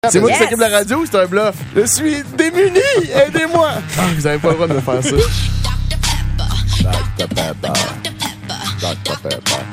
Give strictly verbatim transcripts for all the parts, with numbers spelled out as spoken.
C'est moi yes. qui s'occupe de la radio ou c'est un bluff? Je suis démuni! Aidez-moi! Ah, vous avez pas le droit de me faire ça. docteur Pepper. docteur Pepper.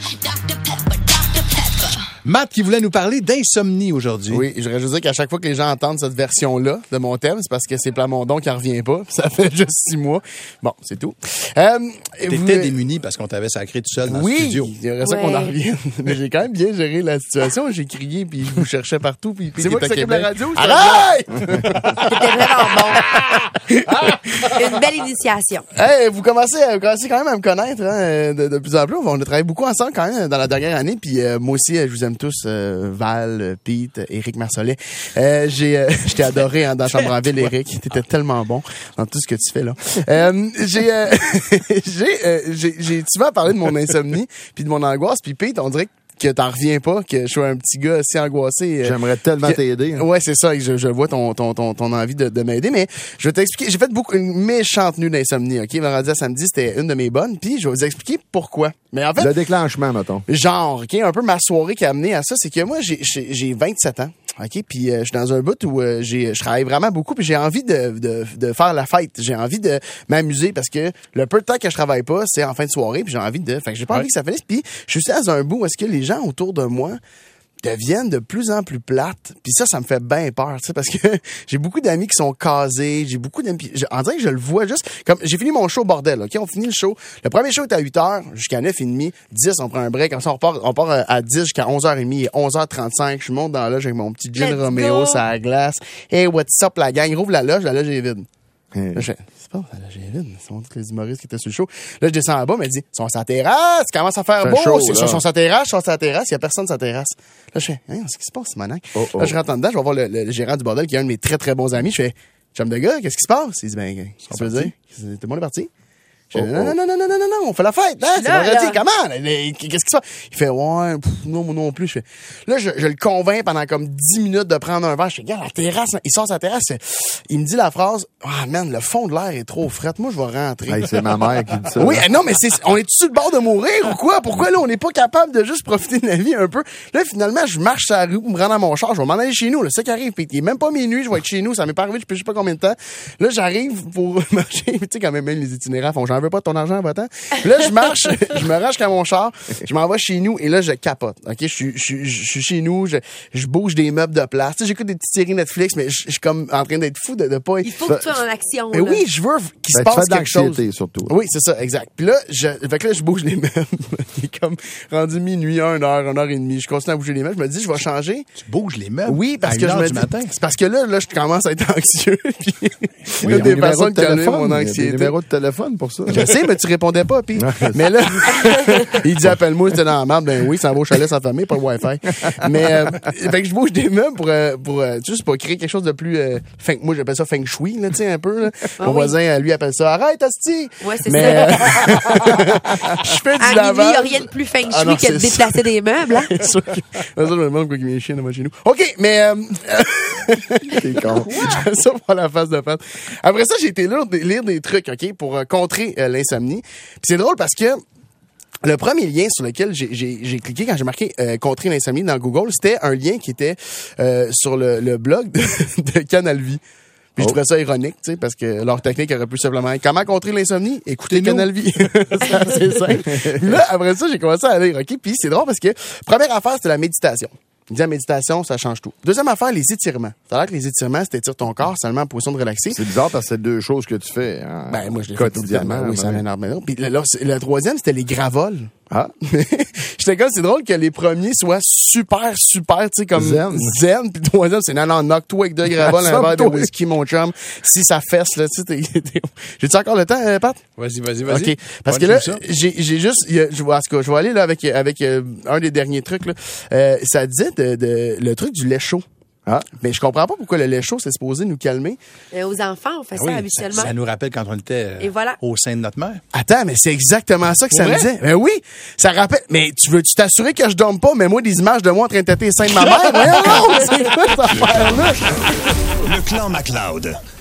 Matt qui voulait nous parler d'insomnie aujourd'hui. Oui, je voudrais juste dire qu'à chaque fois que les gens entendent cette version-là de mon thème, c'est parce que c'est Plamondon qui en revient pas. Ça fait juste six mois. Bon, c'est tout. Euh, T'étais vous... démuni parce qu'on t'avait sacré tout seul dans oui, le studio. Oui, il y aurait ça ouais. qu'on en revienne. Mais j'ai quand même bien géré la situation. J'ai crié, puis je vous cherchais partout. Puis, puis c'est moi qui s'occupe de la radio. Arrête! C'était vraiment bon. Une belle initiation. Hey, vous commencez, vous commencez quand même à me connaître hein, de, de plus en plus. On a travaillé beaucoup ensemble quand même dans la dernière année. Puis euh, moi aussi, je vous aime tous, euh, Val, Pete, Éric Marcellet. Euh, j'ai, euh, je t'ai adoré hein, dans Chambre-en-Ville, Éric. T'étais tellement bon dans tout ce que tu fais là. Euh, j'ai, euh, j'ai, euh, j'ai, j'ai souvent parlé de mon insomnie puis de mon angoisse. Puis Pete, on dirait que que t'en reviens pas, que je sois un petit gars assez angoissé. J'aimerais tellement que, t'aider. Hein. Ouais, c'est ça, je, je vois ton, ton, ton, ton envie de, de m'aider, mais je vais t'expliquer. J'ai fait beaucoup, une méchante nuit d'insomnie, ok? Vendredi à samedi, c'était une de mes bonnes, puis je vais vous expliquer pourquoi. Mais en fait. Le déclenchement, mettons. Genre, ok? Un peu ma soirée qui a amené à ça, c'est que moi, j'ai, j'ai, j'ai vingt-sept ans. OK, puis euh, je suis dans un bout où euh, j'ai je travaille vraiment beaucoup puis j'ai envie de, de de faire la fête, j'ai envie de m'amuser parce que le peu de temps que je travaille pas, c'est en fin de soirée puis j'ai envie de fait que j'ai pas ouais. envie que ça finisse puis je suis dans un bout où est-ce que les gens autour de moi deviennent de plus en plus plates. Puis ça, ça me fait bien peur, tu sais, parce que j'ai beaucoup d'amis qui sont casés, j'ai beaucoup d'amis... On dirait que je le vois juste... comme j'ai fini mon show bordel, OK? On finit le show. Le premier show est à huit heures jusqu'à neuf heures trente. dix, on prend un break. Comme ça, on part, on part à dix jusqu'à onze heures trente et onze heures trente-cinq. Je monte dans la loge avec mon petit gin Romeo sur la glace. Hey, what's up, la gang? Rouvre la loge, la loge est vide. Mmh. Là, je fais, c'est pas, la loge est vide. C'est tous les humoristes qui étaient sur le show. Là, je descends en bas, mais elle dit, ils sont sur la terrasse, commence à faire beau. Ils sont sur la terrasse, ils sont sur la terrasse, il y a personne sur la terrasse. Là, je fais, hein, qu'est-ce qui se passe, Manac? Oh, oh. Là, je rentre en dedans, je vais voir le, le, le gérant du bordel qui est un de mes très, très bons amis. Je fais, chum de gars, qu'est-ce qui se passe? Il dit, ben, qu'est-ce que tu veux dire? Tout le monde est parti. Je fais, oh, non, non, non, non, non, non, non, non, on fait la fête, hein, c'est vendredi, comment? Qu'est-ce qui se passe? Il fait, ouais, pff, non, moi non plus. Je fais, là, je, je le convainc pendant comme dix minutes de prendre un verre. Je fais, regarde, la terrasse, il sort sa terrasse. Il me dit la phrase, ah, oh, man, le fond de l'air est trop fret. Moi, je vais rentrer. Hey, c'est ma mère qui dit ça. Oui, non, mais c'est, on est sur le bord de mourir ou quoi? Pourquoi, là, on n'est pas capable de juste profiter de la vie un peu? Là, finalement, je marche sur la rue pour me rendre à mon char. Je vais m'en aller chez nous, là. C'est ça qui arrive. Puis, il est même pas minuit, je vais être chez nous. Ça m'est pas arrivé, je sais pas combien de temps. Là, j'arrive pour marcher. Tu sais, quand même, même les itinérants font, j'en veux pas de ton argent, va-t'en. Là, je marche, je me range jusqu'à mon char, je m'en vais chez nous et là, je capote. OK, je suis, je suis, je suis chez nous, je, je bouge des meubles de place. Tu sais, j'écoute des petites séries Netflix, mais je, je suis comme en train d'être fou de, de pas... Il faut que tu sois en action. Mais là. oui, je veux qu'il ben, se passe quelque chose. Surtout. Oui, c'est ça, exact. Puis là, je, fait que là, je bouge les meubles. Il est comme rendu minuit, une heure, une heure et demie. Je continue à bouger les meubles. Je me dis, je vais changer. Tu bouges les meubles? Oui, parce que je me dis, matin. c'est parce que là, là, je commence à être anxieux. Puis oui, il y a des façons de calmer mon anxiété. Il y a des numéros de téléphone pour ça. Je sais, mais tu répondais pas, puis mais là, il dit appelle-moi, c'était dans la merde. Ben oui, ça va au chalet sans famille, pas le Wi-Fi. Mais euh, fait que je bouge des meubles pour euh, pour euh, juste pour créer quelque chose de plus euh, fin, moi j'appelle ça feng shui là, tu sais un peu là. Ah, Mon oui. voisin lui appelle ça arrête hostie. Ouais, c'est mais, ça. Euh, je fais du à lavage. Il n'y a rien de plus feng shui ah, non, que de déplacer ça. Des meubles. Hein? C'est sûr que, ça, je me demande pourquoi il met les chiens devant chez nous. OK, mais euh, t'es con. J'aime ça pour la face de fête. Après ça, j'ai été lire, lire des trucs, OK, pour euh, contrer euh, l'insomnie. Puis c'est drôle parce que le premier lien sur lequel j'ai, j'ai, j'ai cliqué quand j'ai marqué euh, contrer l'insomnie dans Google, c'était un lien qui était euh, sur le, le blog de, de Canal Vie. Puis oh. je trouvais ça ironique, tu sais, parce que leur technique aurait pu simplement être comment contrer l'insomnie? Écoutez Canal Vie. C'est assez simple. Puis là, après ça, j'ai commencé à lire, OK? Puis c'est drôle parce que première affaire, c'était la méditation. Il dit la méditation, ça change tout. Deuxième affaire, les étirements. Ça a l'air que les étirements, c'est étirer ton corps seulement en position de relaxer. C'est bizarre parce que c'est deux choses que tu fais. Hein, ben, moi, je l'ai quotidiennement. Fait oui, ça m'énerve. Puis là, là, le troisième, c'était les gravoles. Ah. J'étais comme, c'est drôle que les premiers soient super, super, tu sais, comme zen. Zen. Puis le troisième, c'est non, non, knock-toi avec deux gravoles, un verre de whisky, mon chum. Si ça fesse, là, tu sais, t'es, t'es... J'ai-tu encore le temps, euh, Pat? Vas-y, vas-y, vas-y. OK. Parce que là, j'ai, j'ai juste, je vois, je vais aller, là, avec, avec euh, un des derniers trucs, là. Euh, ça disait de, de, le truc du lait chaud. Ah. Mais je comprends pas pourquoi le lait chaud, c'est supposé nous calmer. Et aux enfants, on fait ah ça oui, habituellement. Ça, ça nous rappelle quand on était euh, Et voilà. au sein de notre mère. Attends, mais c'est exactement ça que ça me disait. Ben oui, ça rappelle. Mais tu veux-tu t'assurer que je dorme pas? Mais moi, des images de moi en train de têter les seins de ma mère. Ouais, non, c'est quoi cette affaire-là? Le clan MacLeod.